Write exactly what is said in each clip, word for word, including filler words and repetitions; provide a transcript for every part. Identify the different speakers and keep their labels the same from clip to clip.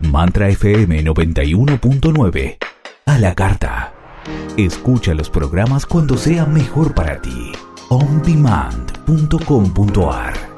Speaker 1: Mantra F M noventa y uno punto nueve. A la carta. Escucha los programas cuando sea mejor para ti. on demand punto com punto a r.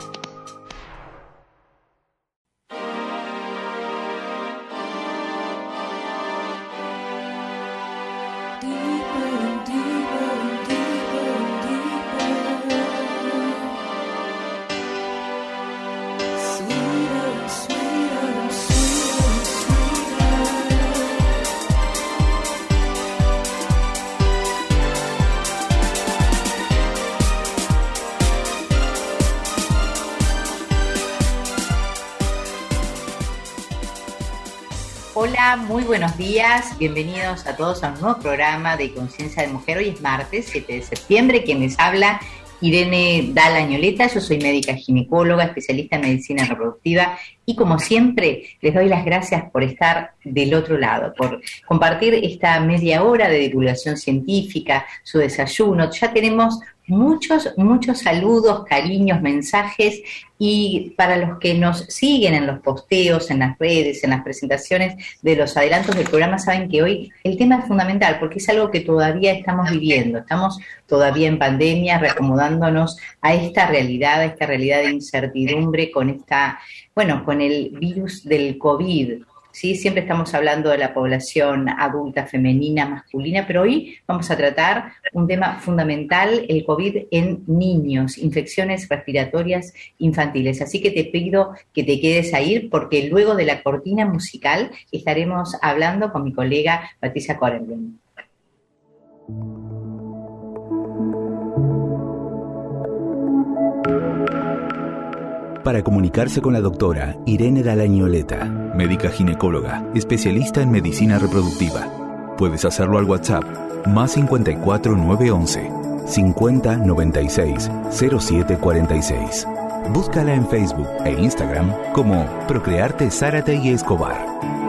Speaker 2: Hola, muy buenos días, bienvenidos a todos a un nuevo programa de Conciencia de Mujer. Hoy es martes, siete de septiembre, quien les habla, Irene Dalla Añoleta. Yo soy médica ginecóloga, especialista en medicina reproductiva y como siempre les doy las gracias por estar del otro lado, por compartir esta media hora de divulgación científica, su desayuno. Ya tenemos muchos, muchos saludos, cariños, mensajes, y para los que nos siguen en los posteos, en las redes, en las presentaciones de los adelantos del programa, saben que hoy el tema es fundamental porque es algo que todavía estamos viviendo, estamos todavía en pandemia, reacomodándonos a esta realidad, a esta realidad de incertidumbre con esta, bueno, con el virus del COVID. Sí, siempre estamos hablando de la población adulta, femenina, masculina, pero hoy vamos a tratar un tema fundamental, el COVID en niños, infecciones respiratorias infantiles. Así que te pido que te quedes ahí porque luego de la cortina musical estaremos hablando con mi colega Patricia Korenblum.
Speaker 1: Para comunicarse con la doctora Irene Dalla Añoleta, médica ginecóloga, especialista en medicina reproductiva. Puedes hacerlo al WhatsApp, más cincuenta y cuatro nueve once, cincuenta noventa y seis, cero siete cuarenta y seis. Búscala en Facebook e Instagram como Procrearte Zárate y Escobar.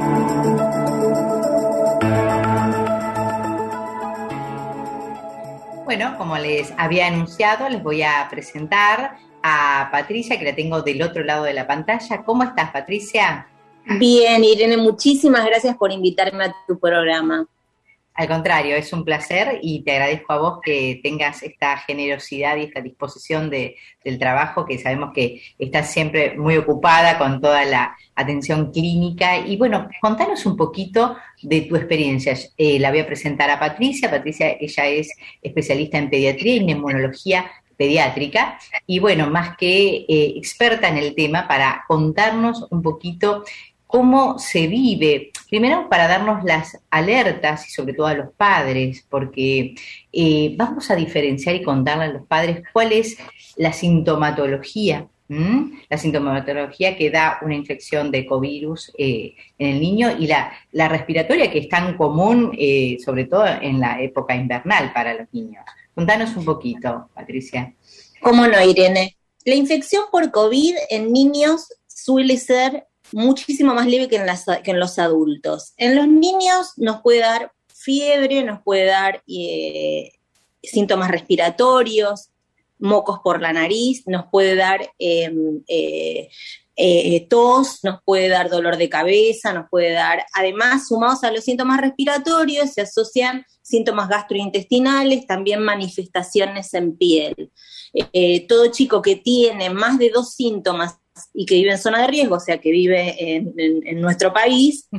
Speaker 2: Bueno, como les había anunciado, les voy a presentar a Patricia, que la tengo del otro lado de la pantalla. ¿Cómo estás, Patricia?
Speaker 3: Bien, Irene, muchísimas gracias por invitarme a tu programa.
Speaker 2: Al contrario, es un placer y te agradezco a vos que tengas esta generosidad y esta disposición de, del trabajo, que sabemos que estás siempre muy ocupada con toda la atención clínica. Y bueno, contanos un poquito de tu experiencia. Eh, la voy a presentar a Patricia. Patricia, ella es especialista en pediatría y neumonología pediátrica, y bueno, más que eh, experta en el tema, para contarnos un poquito cómo se vive, primero para darnos las alertas y sobre todo a los padres, porque eh, vamos a diferenciar y contarle a los padres cuál es la sintomatología, ¿m? la sintomatología que da una infección de covirus eh, en el niño, y la, la respiratoria, que es tan común, eh, sobre todo en la época invernal para los niños. Contanos un poquito, Patricia.
Speaker 3: ¿Cómo no, Irene? La infección por COVID en niños suele ser muchísimo más leve que en, las, que en los adultos. En los niños nos puede dar fiebre, nos puede dar eh, síntomas respiratorios, mocos por la nariz, nos puede dar eh, eh, eh, tos, nos puede dar dolor de cabeza, nos puede dar, además, sumados a los síntomas respiratorios, se asocian síntomas gastrointestinales, también manifestaciones en piel. Eh, todo chico que tiene más de dos síntomas y que vive en zona de riesgo, o sea, que vive en, en, en nuestro país,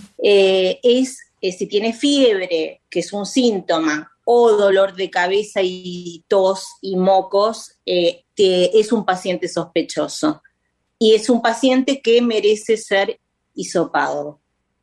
Speaker 3: eh, es, eh, si tiene fiebre, que es un síntoma, o dolor de cabeza y tos y mocos, eh, que es un paciente sospechoso. Y es un paciente que merece ser hisopado.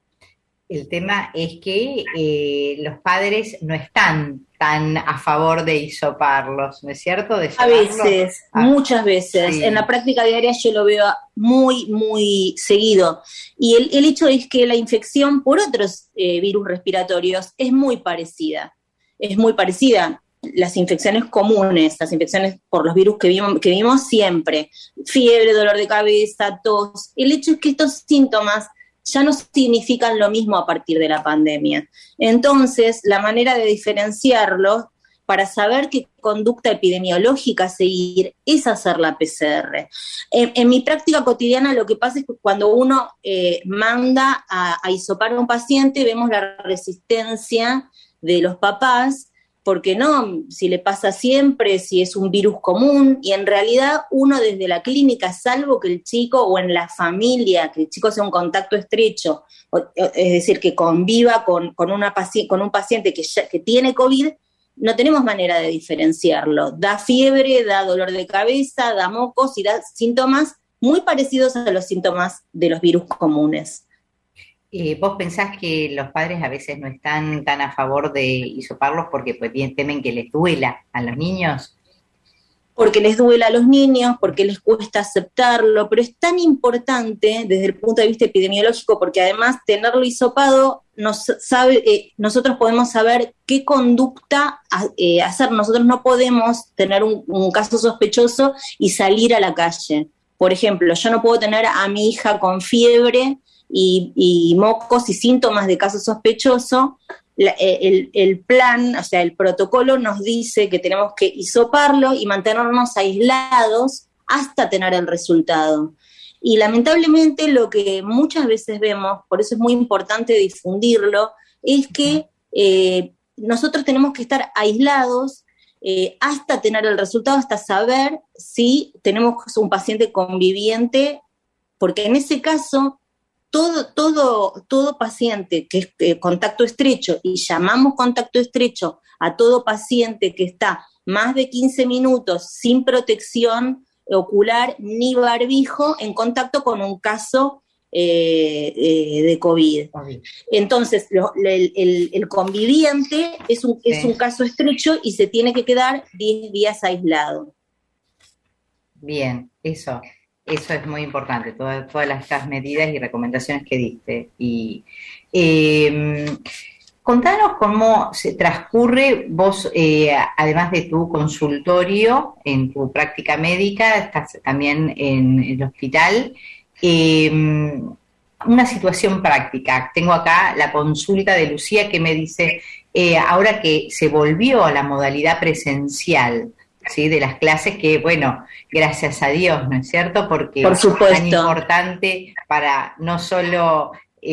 Speaker 2: El tema es que eh, los padres no están tan a favor de hisoparlos, ¿no es cierto? De
Speaker 3: a veces, a... muchas veces.
Speaker 2: Sí.
Speaker 3: En la práctica diaria yo lo veo muy, muy seguido. Y el, el hecho es que la infección por otros eh, virus respiratorios es muy parecida. Es muy parecida. Las infecciones comunes, las infecciones por los virus que vimos, que vimos siempre, fiebre, dolor de cabeza, tos. El hecho es que estos síntomas ya no significan lo mismo a partir de la pandemia. Entonces, la manera de diferenciarlos para saber qué conducta epidemiológica seguir es hacer la P C R. En, en mi práctica cotidiana lo que pasa es que cuando uno eh, manda a, a hisopar a un paciente, vemos la resistencia de los papás, porque no, si le pasa siempre, si es un virus común, y en realidad uno desde la clínica, salvo que el chico, o en la familia, que el chico sea un contacto estrecho, o, es decir, que conviva con, con, una paci- con un paciente que, ya, que tiene COVID, no tenemos manera de diferenciarlo. Da fiebre, da dolor de cabeza, da mocos y da síntomas muy parecidos a los síntomas de los virus comunes.
Speaker 2: Eh, ¿Vos pensás que los padres a veces no están tan a favor de hisoparlos porque pues bien temen que les duela a los niños?
Speaker 3: Porque les duela a los niños, porque les cuesta aceptarlo, pero es tan importante desde el punto de vista epidemiológico, porque además tenerlo hisopado, nos sabe, eh, nosotros podemos saber qué conducta eh, hacer. Nosotros no podemos tener un, un caso sospechoso y salir a la calle. Por ejemplo, yo no puedo tener a mi hija con fiebre y, y mocos y síntomas de caso sospechoso. La, el, el plan, o sea, el protocolo nos dice que tenemos que hisoparlo y mantenernos aislados hasta tener el resultado. Y lamentablemente lo que muchas veces vemos, por eso es muy importante difundirlo, es que eh, nosotros tenemos que estar aislados eh, hasta tener el resultado, hasta saber si tenemos un paciente conviviente, porque en ese caso Todo, todo, todo paciente que es eh, contacto estrecho, y llamamos contacto estrecho a todo paciente que está más de quince minutos sin protección ocular ni barbijo en contacto con un caso eh, eh, de COVID. Entonces, lo, el, el, el conviviente es un, es un caso estrecho y se tiene que quedar diez días aislado.
Speaker 2: Bien, eso. Eso es muy importante, todas, todas estas medidas y recomendaciones que diste. Y eh, contanos cómo se transcurre, vos, eh, además de tu consultorio, en tu práctica médica, estás también en, en el hospital, eh, una situación práctica. Tengo acá la consulta de Lucía que me dice, eh, ahora que se volvió a la modalidad presencial, ¿sí? De las clases que, bueno, gracias a Dios, ¿no es cierto? Porque
Speaker 3: Por supuesto.
Speaker 2: Es tan importante para no solo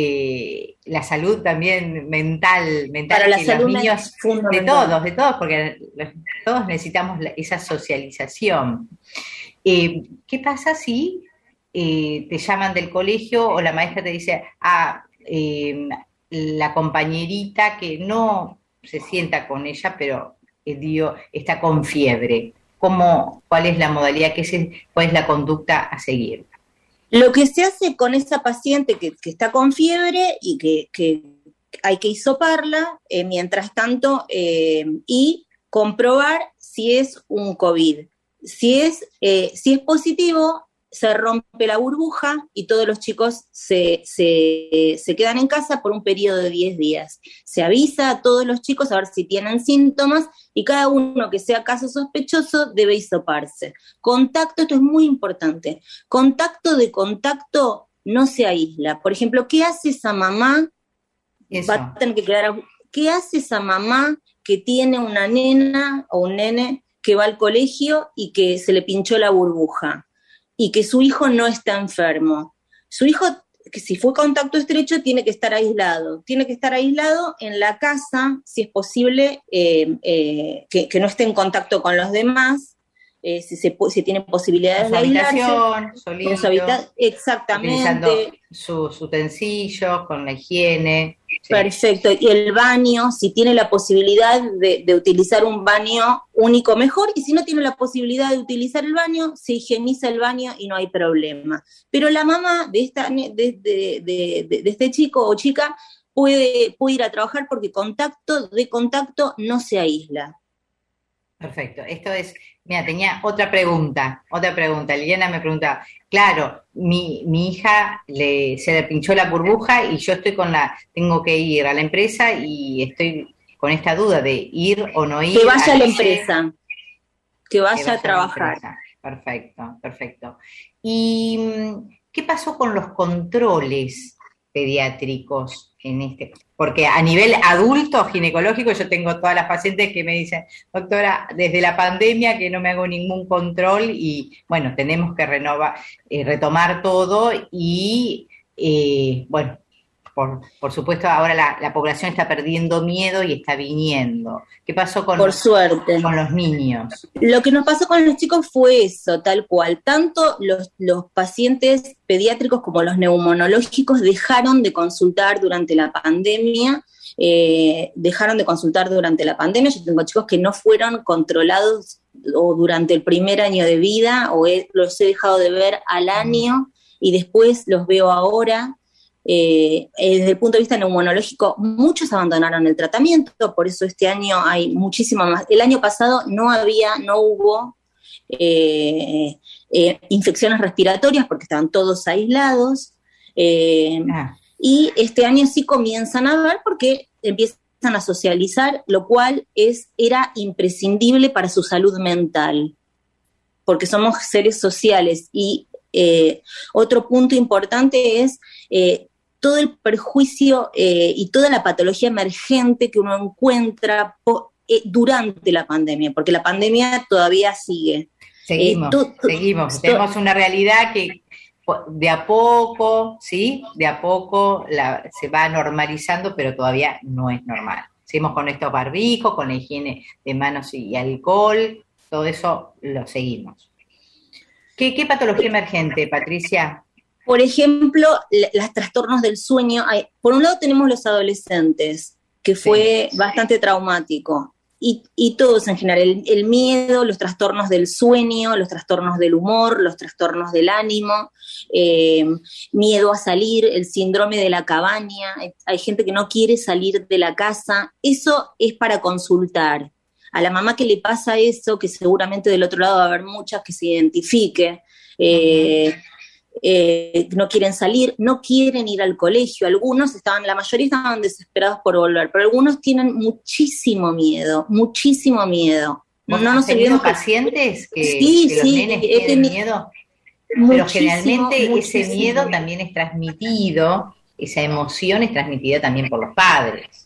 Speaker 2: eh, la salud también mental, mental
Speaker 3: para la
Speaker 2: que
Speaker 3: salud
Speaker 2: los niños, de todos, de todos, porque los, todos necesitamos la, esa socialización. Eh, ¿Qué pasa si eh, te llaman del colegio o la maestra te dice, ah, eh, la compañerita que no se sienta con ella, pero dio, está con fiebre? ¿Cómo, ¿Cuál es la modalidad, qué es, cuál es la conducta a seguir?
Speaker 3: Lo que se hace con esa paciente que, que está con fiebre y que, que hay que hisoparla, eh, mientras tanto, eh, y comprobar si es un COVID. Si es, eh, si es positivo, se rompe la burbuja y todos los chicos se, se, se quedan en casa por un periodo de diez días. Se avisa a todos los chicos a ver si tienen síntomas y cada uno que sea caso sospechoso debe hisoparse. Contacto, esto es muy importante. Contacto de contacto no se aísla. Por ejemplo, ¿qué hace esa mamá?
Speaker 2: Eso.
Speaker 3: Va a tener que quedar. ¿Qué hace esa mamá que tiene una nena o un nene que va al colegio y que se le pinchó la burbuja y que su hijo no está enfermo? Su hijo, que si fue contacto estrecho, tiene que estar aislado. Tiene que estar aislado en la casa, si es posible, eh, eh, que, que no esté en contacto con los demás, eh, si, se, si tiene posibilidades
Speaker 2: su
Speaker 3: de aislarse.
Speaker 2: Solito,
Speaker 3: en su habitación, exactamente.
Speaker 2: Utilizando sus utensilios, con la higiene. Sí.
Speaker 3: Perfecto, y el baño, si tiene la posibilidad de, de utilizar un baño único, mejor, y si no tiene la posibilidad de utilizar el baño, se higieniza el baño y no hay problema. Pero la mamá de, esta, de, de, de, de, de este chico o chica puede, puede ir a trabajar porque contacto de contacto no se aísla.
Speaker 2: Perfecto, esto es, mira, tenía otra pregunta, otra pregunta, Liliana me preguntaba, claro, mi, mi hija le, se le pinchó la burbuja y yo estoy con la, tengo que ir a la empresa y estoy con esta duda de ir o no ir.
Speaker 3: Que vaya a, a la
Speaker 2: ese,
Speaker 3: empresa, que vaya, que vaya a trabajar.
Speaker 2: A perfecto, perfecto. ¿Y qué pasó con los controles pediátricos en este? Porque a nivel adulto ginecológico yo tengo todas las pacientes que me dicen, doctora, desde la pandemia que no me hago ningún control y bueno, tenemos que renovar, eh, retomar todo y eh, bueno, por, por supuesto ahora la, la población está perdiendo miedo y está viniendo. ¿Qué pasó con,
Speaker 3: por suerte,
Speaker 2: con los niños?
Speaker 3: Lo que nos pasó con los chicos fue eso, tal cual. Tanto los, los pacientes pediátricos como los neumonológicos dejaron de consultar durante la pandemia, eh, dejaron de consultar durante la pandemia. Yo tengo chicos que no fueron controlados o durante el primer año de vida, o he, los he dejado de ver al año y después los veo ahora. Eh, desde el punto de vista neumonológico, muchos abandonaron el tratamiento, por eso este año hay muchísima más. El año pasado no había, no hubo eh, eh, infecciones respiratorias porque estaban todos aislados, eh, ah. y este año sí comienzan a ver porque empiezan a socializar, lo cual es, era imprescindible para su salud mental, porque somos seres sociales. Y eh, otro punto importante es eh, todo el perjuicio eh, y toda la patología emergente que uno encuentra po, eh, durante la pandemia, porque la pandemia todavía sigue.
Speaker 2: Seguimos, eh, to, seguimos. To, Tenemos una realidad que de a poco, ¿sí? De a poco la, se va normalizando, pero todavía no es normal. Seguimos con estos barbijos, con la higiene de manos y alcohol, todo eso lo seguimos. ¿Qué, qué patología emergente, Patricia?
Speaker 3: Por ejemplo, los trastornos del sueño. Hay, por un lado tenemos los adolescentes, que fue sí. bastante traumático, y, y todos en general, el, el miedo, los trastornos del sueño, los trastornos del humor, los trastornos del ánimo, eh, miedo a salir, el síndrome de la cabaña, hay, hay gente que no quiere salir de la casa. Eso es para consultar. A la mamá que le pasa eso, que seguramente del otro lado va a haber muchas que se identifique, eh, uh-huh. Eh, no quieren salir, no quieren ir al colegio. Algunos estaban, la mayoría estaban desesperados por volver, pero algunos tienen muchísimo miedo, muchísimo miedo.
Speaker 2: No nos olvidemos pacientes que, sí, que los sí, nenes tienen miedo, pero generalmente ese miedo también es transmitido, esa emoción es transmitida también por los padres.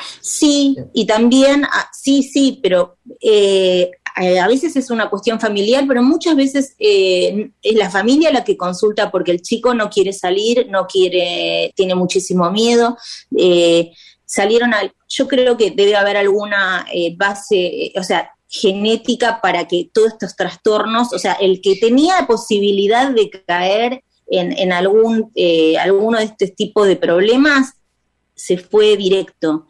Speaker 3: Sí, y también, sí, sí, pero eh, a veces es una cuestión familiar, pero muchas veces eh, es la familia la que consulta porque el chico no quiere salir, no quiere, tiene muchísimo miedo. Eh, salieron al, yo creo que debe haber alguna eh, base, eh, o sea, genética para que todos estos trastornos, o sea, el que tenía posibilidad de caer en, en algún eh, alguno de este tipo de problemas se fue directo.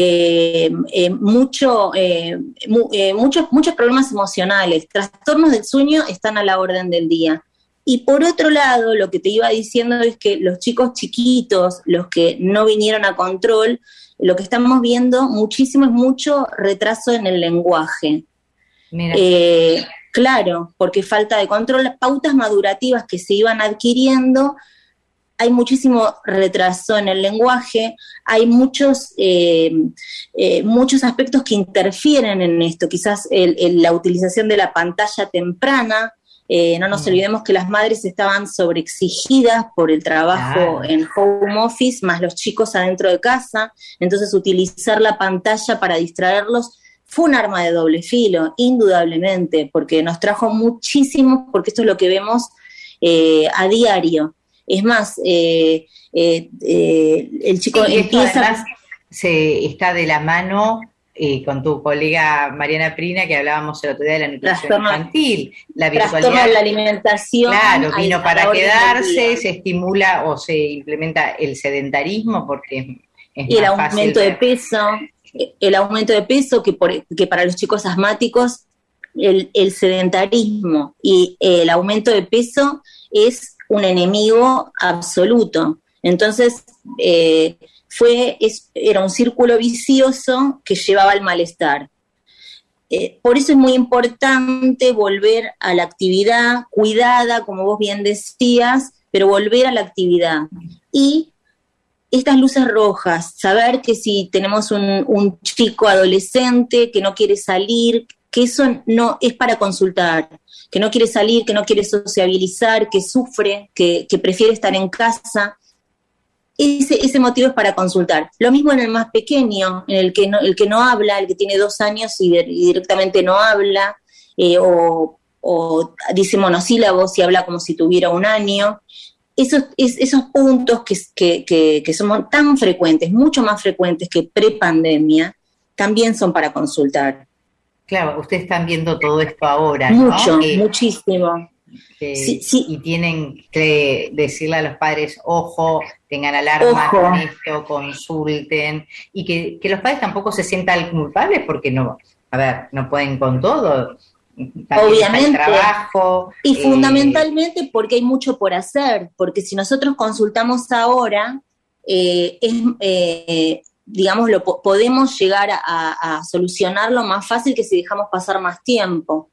Speaker 3: Eh, eh, mucho, eh, mu, eh, muchos, muchos problemas emocionales, trastornos del sueño están a la orden del día. Y por otro lado, lo que te iba diciendo es que los chicos chiquitos, los que no vinieron a control, lo que estamos viendo muchísimo es mucho retraso en el lenguaje. Mira. Eh, claro, porque falta de control, pautas madurativas que se iban adquiriendo. Hay muchísimo retraso en el lenguaje, hay muchos eh, eh, muchos aspectos que interfieren en esto, quizás el, el, la utilización de la pantalla temprana, eh, no nos mm. olvidemos que las madres estaban sobreexigidas por el trabajo ah. en home office, más los chicos adentro de casa, entonces utilizar la pantalla para distraerlos fue un arma de doble filo, indudablemente, porque nos trajo muchísimo, porque esto es lo que vemos eh, a diario. Es más, eh, eh, eh, el chico
Speaker 2: sí,
Speaker 3: empieza...
Speaker 2: Además, se está de la mano eh, con tu colega Mariana Prina, que hablábamos el otro día de la nutrición trastorno, infantil. La virtualidad
Speaker 3: de la alimentación.
Speaker 2: Claro, vino para quedarse, se estimula o se implementa el sedentarismo porque es
Speaker 3: y
Speaker 2: más
Speaker 3: el aumento
Speaker 2: fácil
Speaker 3: de peso, el aumento de peso que, por, que para los chicos asmáticos, el, el sedentarismo y el aumento de peso es un enemigo absoluto. Entonces, eh, fue es, era un círculo vicioso que llevaba al malestar. Eh, por eso es muy importante volver a la actividad cuidada, como vos bien decías, pero volver a la actividad. Y estas luces rojas, saber que si tenemos un, un chico adolescente que no quiere salir, que eso no es para consultar, que no quiere salir, que no quiere sociabilizar, que sufre, que, que prefiere estar en casa. Es, ese, ese motivo es para consultar. Lo mismo en el más pequeño, en el que no, el que no habla, el que tiene dos años y, de, y directamente no habla, eh, o, o dice monosílabos y habla como si tuviera un año. Esos, es, esos puntos que, que, que, que son tan frecuentes, mucho más frecuentes que pre-pandemia, también son para consultar.
Speaker 2: Claro, ustedes están viendo todo esto ahora,
Speaker 3: Mucho,
Speaker 2: ¿no? Que,
Speaker 3: muchísimo.
Speaker 2: que,
Speaker 3: sí, sí.
Speaker 2: Y tienen que decirle a los padres, ojo, tengan alarma
Speaker 3: Ojo.
Speaker 2: con esto, consulten, y que, que los padres tampoco se sientan culpables porque no, a ver, no pueden con todo. También
Speaker 3: Obviamente,
Speaker 2: está el trabajo,
Speaker 3: y
Speaker 2: eh,
Speaker 3: fundamentalmente porque hay mucho por hacer, porque si nosotros consultamos ahora, eh, es, eh, digamos, lo po- podemos llegar a, a solucionarlo más fácil que si dejamos pasar más tiempo.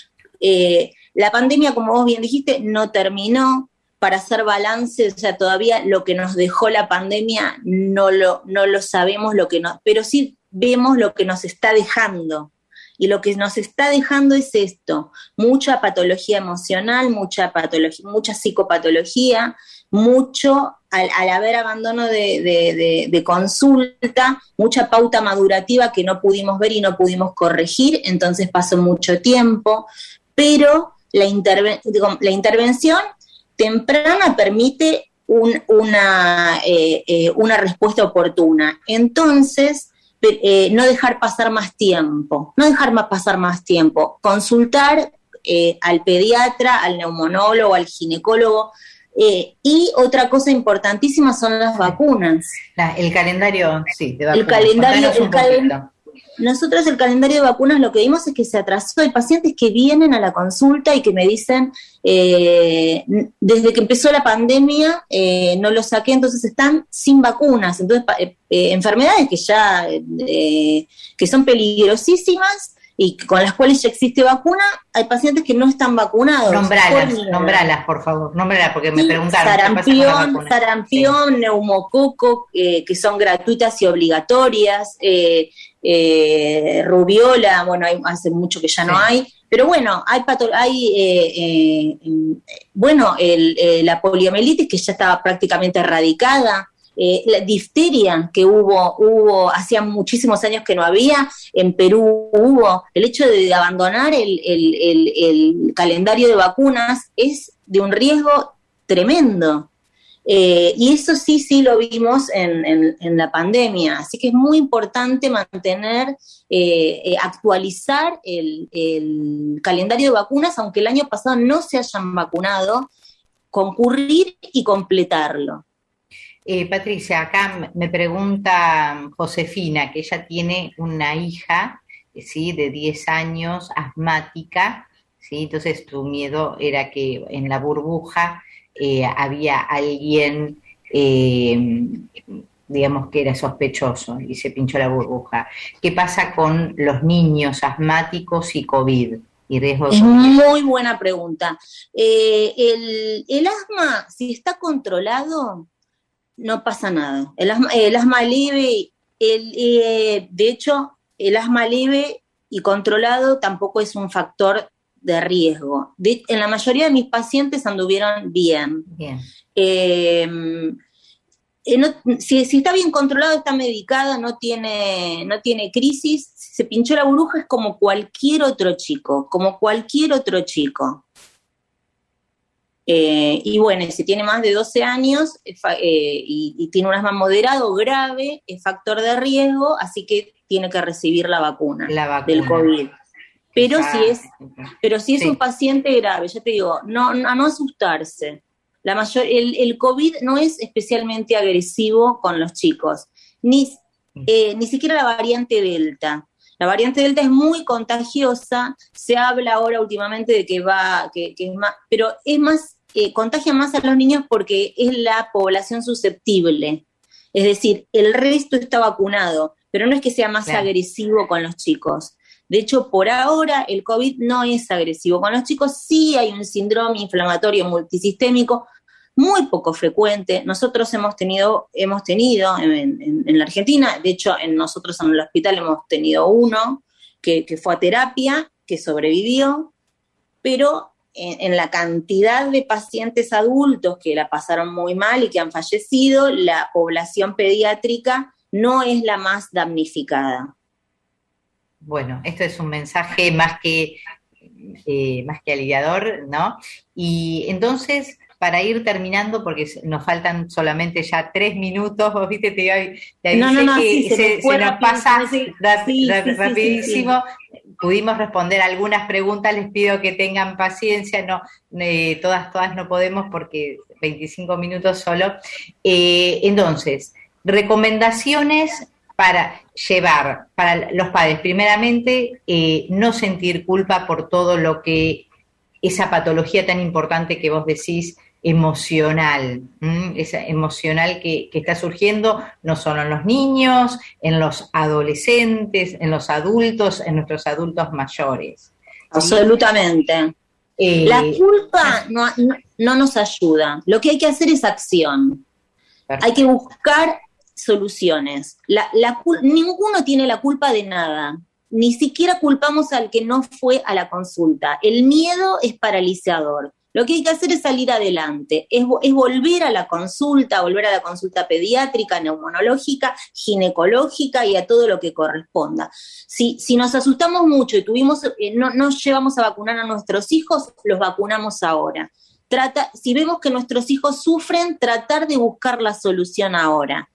Speaker 3: Eh, la pandemia, como vos bien dijiste, no terminó. Para hacer balance, o sea, todavía lo que nos dejó la pandemia no lo, no lo sabemos, lo que no, pero sí vemos lo que nos está dejando. Y lo que nos está dejando es esto, mucha patología emocional, mucha patología, mucha psicopatología, mucho, al, al haber abandono de, de, de, de consulta, mucha pauta madurativa que no pudimos ver y no pudimos corregir, entonces pasó mucho tiempo, pero la, interve- digo, la intervención temprana permite un, una, eh, eh, una respuesta oportuna. Entonces, Eh, no dejar pasar más tiempo, no dejar más pasar más tiempo, consultar eh, al pediatra, al neumonólogo, al ginecólogo, eh, y otra cosa importantísima son las vacunas.
Speaker 2: La, el calendario, sí, de vacunas.
Speaker 3: El calendario,
Speaker 2: Contanos un
Speaker 3: el calen-
Speaker 2: poquito.
Speaker 3: Nosotros el calendario de vacunas lo que vimos es que se atrasó. Hay pacientes que vienen a la consulta y que me dicen, eh, desde que empezó la pandemia eh, no lo saqué, entonces están sin vacunas. Entonces, eh, eh, enfermedades que ya eh, que son peligrosísimas y con las cuales ya existe vacuna, hay pacientes que no están vacunados.
Speaker 2: Nombralas,
Speaker 3: por
Speaker 2: nombralas, por favor, nombralas, porque me
Speaker 3: Sí,
Speaker 2: preguntaron.
Speaker 3: sarampión, sarampión, sí. neumococo, eh, que son gratuitas y obligatorias, eh, eh, rubiola, bueno, hay, hace mucho que ya sí. no hay, pero bueno, hay, pato- hay eh, eh, bueno, el, eh, la poliomielitis que ya estaba prácticamente erradicada, eh, la difteria que hubo, hubo, hacía muchísimos años que no había, en Perú hubo, el hecho de abandonar el, el, el, el calendario de vacunas es de un riesgo tremendo. Eh, y eso sí, sí lo vimos en, en, en la pandemia. Así que es muy importante mantener, eh, eh, actualizar el, el calendario de vacunas, aunque el año pasado no se hayan vacunado, concurrir y completarlo.
Speaker 2: Eh, Patricia, acá me pregunta Josefina, que ella tiene una hija, ¿sí?, de diez años, asmática, ¿sí? Entonces tu miedo era que en la burbuja eh, había alguien, eh, digamos, que era sospechoso y se pinchó la burbuja. ¿Qué pasa con los niños asmáticos y COVID? Y riesgo de
Speaker 3: es
Speaker 2: COVID?
Speaker 3: Muy buena pregunta. Eh, el, el asma, si está controlado, no pasa nada. El asma, el asma leve, el, eh, de hecho, el asma leve y controlado tampoco es un factor de riesgo. De, en la mayoría de mis pacientes anduvieron bien.
Speaker 2: Bien.
Speaker 3: Eh, eh, no, si, si está bien controlado, está medicada, no tiene, no tiene crisis, si se pinchó la burbuja es como cualquier otro chico, como cualquier otro chico. Eh, y bueno, si tiene más de doce años eh, y, y tiene un asma moderado o grave, es factor de riesgo, así que tiene que recibir la vacuna,
Speaker 2: la vacuna.
Speaker 3: del COVID. Pero
Speaker 2: Exacto.
Speaker 3: si es, pero si es sí. un paciente grave, ya te digo, no, no, no asustarse. La mayor, el, el COVID no es especialmente agresivo con los chicos, ni, eh, ni siquiera la variante Delta. La variante Delta es muy contagiosa, se habla ahora últimamente de que va, que, que es más, pero es más, eh, contagia más a los niños porque es la población susceptible. Es decir, el resto está vacunado, pero no es que sea más claro. agresivo con los chicos. De hecho, por ahora el COVID no es agresivo con los chicos, sí hay un síndrome inflamatorio multisistémico muy poco frecuente. Nosotros hemos tenido, hemos tenido en, en, en la Argentina, de hecho, en nosotros en el hospital hemos tenido uno que, que fue a terapia, que sobrevivió, pero en, en la cantidad de pacientes adultos que la pasaron muy mal y que han fallecido, la población pediátrica no es la más damnificada.
Speaker 2: Bueno, esto es un mensaje más que, eh, más que aliviador, ¿no? Y entonces, para ir terminando, porque nos faltan solamente ya tres minutos, vos viste, te, te avisé no, no, no, que
Speaker 3: sí,
Speaker 2: se,
Speaker 3: se,
Speaker 2: se nos pasa
Speaker 3: sí,
Speaker 2: rap,
Speaker 3: sí,
Speaker 2: rap,
Speaker 3: sí,
Speaker 2: rapidísimo.
Speaker 3: Sí, sí.
Speaker 2: Pudimos responder algunas preguntas, les pido que tengan paciencia, no, eh, todas, todas no podemos porque veinticinco minutos solo. Eh, entonces, recomendaciones para llevar, para los padres, primeramente, eh, no sentir culpa por todo lo que, esa patología tan importante que vos decís, emocional, ¿m? Esa emocional que, que está surgiendo no solo en los niños, en los adolescentes, en los adultos, en nuestros adultos mayores. ¿Sí?
Speaker 3: Absolutamente. Eh, la culpa no, no, no nos ayuda. Lo que hay que hacer es acción. Perfecto. Hay que buscar soluciones. La, la, ninguno tiene la culpa de nada. Ni siquiera culpamos al que no fue a la consulta. El miedo es paralizador. Lo que hay que hacer es salir adelante, es, es volver a la consulta, volver a la consulta pediátrica, neumonológica, ginecológica y a todo lo que corresponda. Si, si nos asustamos mucho y tuvimos, eh, no, no llevamos a vacunar a nuestros hijos, los vacunamos ahora. Trata, si vemos que nuestros hijos sufren, tratar de buscar la solución ahora.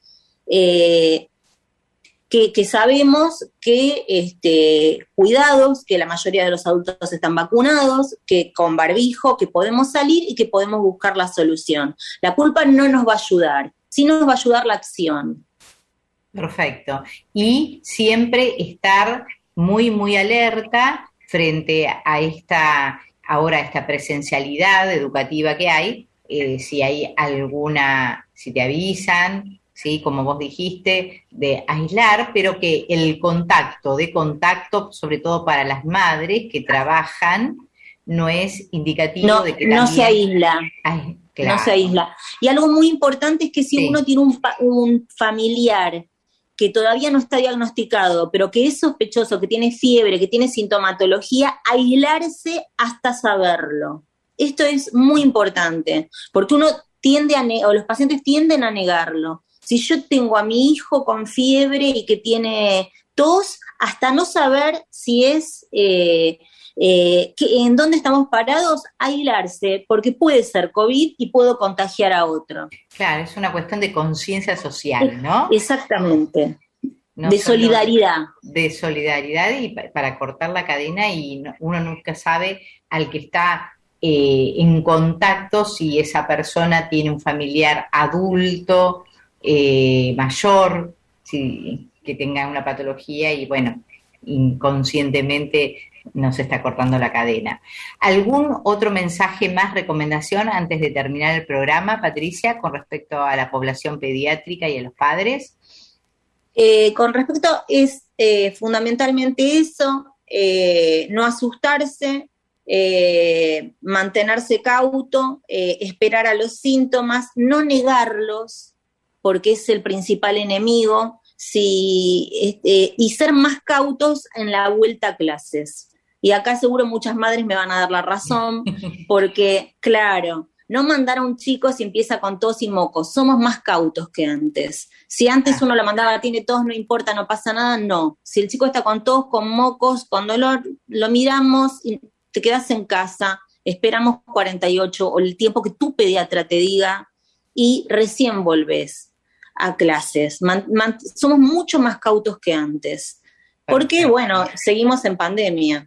Speaker 3: Eh, Que, que sabemos que, este, cuidados, que la mayoría de los adultos están vacunados, que con barbijo, que podemos salir y que podemos buscar la solución. La culpa no nos va a ayudar, sí nos va a ayudar la acción.
Speaker 2: Perfecto. Y siempre estar muy, muy alerta frente a esta, ahora esta presencialidad educativa que hay, eh, si hay alguna, si te avisan, ¿sí? Como vos dijiste, de aislar, pero que el contacto, de contacto, sobre todo para las madres que trabajan, no es indicativo
Speaker 3: no,
Speaker 2: de que
Speaker 3: no
Speaker 2: también...
Speaker 3: se aísla.
Speaker 2: Ay, claro.
Speaker 3: No se aísla. Y algo muy importante es que si sí. uno tiene un, un familiar que todavía no está diagnosticado, pero que es sospechoso, que tiene fiebre, que tiene sintomatología, aislarse hasta saberlo. Esto es muy importante, porque uno tiende a, ne- o los pacientes tienden a negarlo. Si yo tengo a mi hijo con fiebre y que tiene tos, hasta no saber si es, eh, eh, que, en dónde estamos parados, aislarse, porque puede ser COVID y puedo contagiar a otro.
Speaker 2: Claro, es una cuestión de conciencia social, ¿no?
Speaker 3: Exactamente.
Speaker 2: No
Speaker 3: de solidaridad.
Speaker 2: De solidaridad y para cortar la cadena, y uno nunca sabe al que está eh, en contacto si esa persona tiene un familiar adulto, Eh, mayor, sí, que tenga una patología y bueno, inconscientemente nos está cortando la cadena. ¿Algún otro mensaje más, recomendación antes de terminar el programa, Patricia, con respecto a la población pediátrica y a los padres?
Speaker 3: Eh, con respecto, es eh, fundamentalmente eso, eh, no asustarse, eh, mantenerse cauto, eh, esperar a los síntomas, no negarlos, porque es el principal enemigo, si, este, y ser más cautos en la vuelta a clases. Y acá seguro muchas madres me van a dar la razón, porque, claro, no mandar a un chico si empieza con tos y mocos, somos más cautos que antes. Si antes uno lo mandaba, tiene tos, no importa, no pasa nada, no. Si el chico está con tos, con mocos, con dolor, lo miramos y te quedas en casa, esperamos cuarenta y ocho o el tiempo que tu pediatra te diga y recién volvés a clases. Man, man, somos mucho más cautos que antes. Porque, bueno, seguimos en pandemia.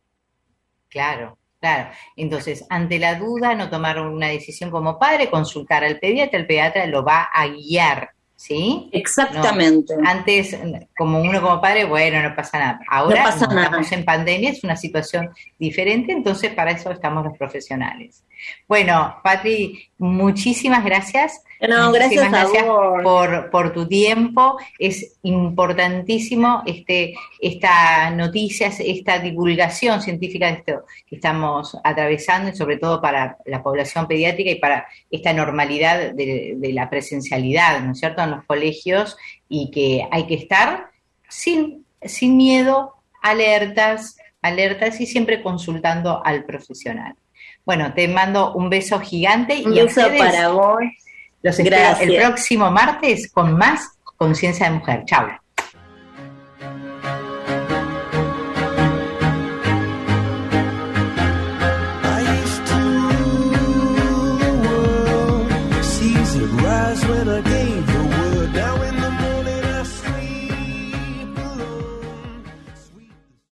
Speaker 2: Claro, claro. Entonces, ante la duda, no tomar una decisión como padre, consultar al pediatra, el pediatra lo va a guiar, ¿sí?
Speaker 3: Exactamente.
Speaker 2: No, antes, como uno como padre, bueno, no pasa nada. Ahora
Speaker 3: no pasa nada.
Speaker 2: Estamos en pandemia, es una situación diferente, entonces para eso estamos los profesionales. Bueno, Patri, muchísimas gracias.
Speaker 3: No, gracias,
Speaker 2: gracias
Speaker 3: a vos.
Speaker 2: Por, por tu tiempo. Es importantísimo este, esta noticias, esta divulgación científica de esto que estamos atravesando, y sobre todo para la población pediátrica y para esta normalidad de, de la presencialidad, ¿no es cierto?, en los colegios, y que hay que estar sin, sin miedo, alertas, alertas y siempre consultando al profesional. Bueno, te mando un beso gigante.
Speaker 3: Un
Speaker 2: y
Speaker 3: beso
Speaker 2: a ustedes
Speaker 3: para vos.
Speaker 2: los espero
Speaker 3: Gracias.
Speaker 2: el próximo martes con más Conciencia de Mujer. Chau.
Speaker 4: When I gave